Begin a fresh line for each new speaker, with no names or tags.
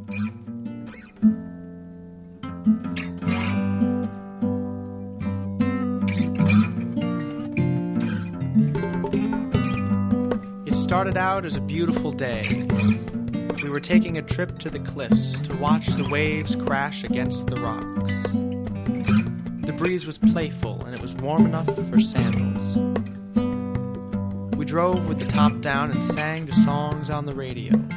It started out as a beautiful day. We were taking a trip to the cliffs to watch the waves crash against the rocks. The breeze was playful and it was warm enough for sandals. We drove with the top down and sang to songs on the radio.